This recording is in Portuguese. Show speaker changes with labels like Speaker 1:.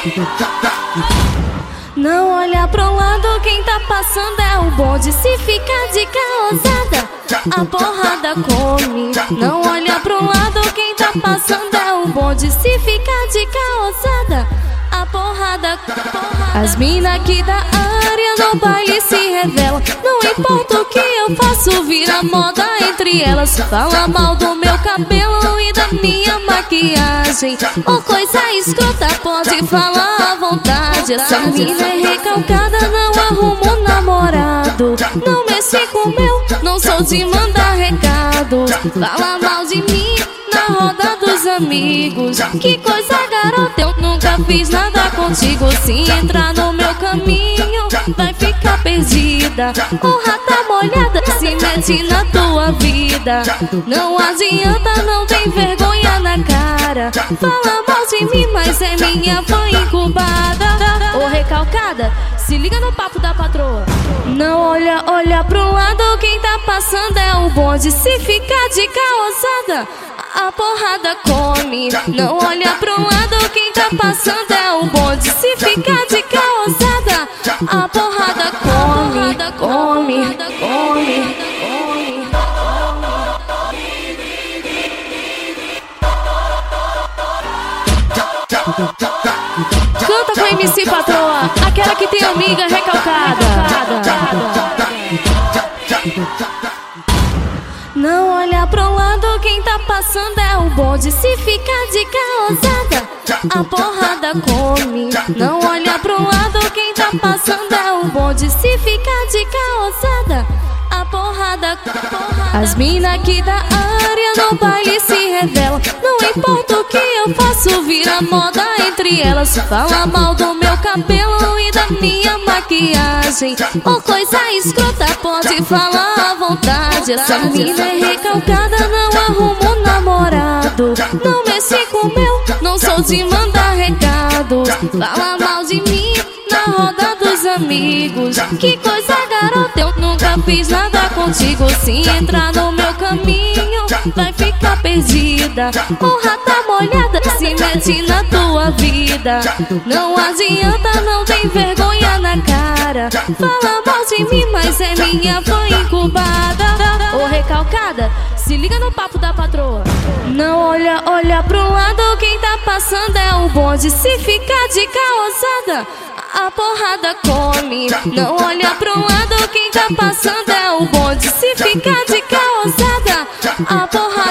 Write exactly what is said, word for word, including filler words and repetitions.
Speaker 1: Não olha pro lado, quem tá passando é o bonde. Se ficar de causada, a porrada come. Não olha pro lado, quem tá passando é o bonde. Se ficar de causada, a porrada, porrada. As mina aqui da área no baile se revela. Não importa o que eu faço, vira moda entre elas. Fala mal do meu cabelo e da minha maquiagem. Ou coisa escrota, pode falar à vontade. Essa mina é recalcada, não arrumo namorado. Não mexe com o meu, não sou de mandar recado. Fala mal de mim na roda dos amigos. Que coisa, garota, eu nunca fiz nada contigo. Se entrar no meu caminho, vai ficar perdida. Ou rata molhada, se mete na tua vida. Não adianta, não tem vergonha na cara. Fala mal de mim, mas é minha fã incubada. Ô recalcada, se liga no papo da patroa. Não olha, olha pro lado, quem tá passando é o bonde. Se ficar de causada, a porrada come. Não olha pro lado, quem tá passando é o bonde. Se ficar de causada, a porrada come, come, come, come. Canta com M C Patroa, aquela que tem amiga recalcada. Não olha pro lado, quem tá passando é o bonde. Se ficar de causada, a porrada come. Não olha pro lado, quem tá passando é o bonde. Se ficar de causada, a porrada, porrada. As mina aqui da área no baile se revela. Não importa o que eu faço, vira moda entre elas. Fala mal do meu cabelo e da minha maquiagem. Ou coisa escrota, pode falar à vontade. Essa mina é recalcada, não arrumo namorado. Não mexe com o meu, não sou de mandar recado. Fala mal de mim na roda dos amigos. Que coisa, garota, eu nunca fiz nada contigo. Se entrar no meu caminho, vai ficar perdida. Ou rata molhada, se mete na tua vida. Não adianta, não tem vergonha na cara. Fala mal de mim, mas é minha fã incubada. Ô recalcada, se liga no papo da patroa. Não olha, olha pro lado, quem tá passando é o bonde. Se ficar de causada, a porrada come. Não olha pro lado, quem tá passando é o bonde. Se ficar de causada, a porrada